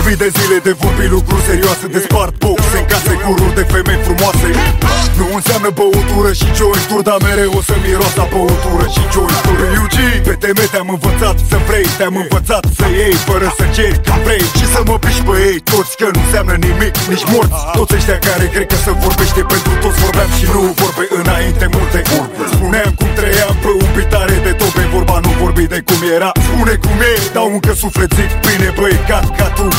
mii de zile de vorbi lucruri serioase, de spart boxe în case cu de femei frumoase. Nu înseamnă băutură și jointuri, dar mereu o să miros la băutură și jointuri. UG, pe teme te-am învățat să vrei, te-am învățat să iei fără să ceri când vrei și să mă piși pe ei toți, că nu înseamnă nimic, nici morți. Toți ăștia care cred că se vorbește pentru toți, vorbeam și nu vorbe înainte multe ori. Spuneam cum trăiam pe un pitare de tobe, vorba nu vorbi de cum era. Spune cum e, dau încă suflet, zic bine băi, ca tu,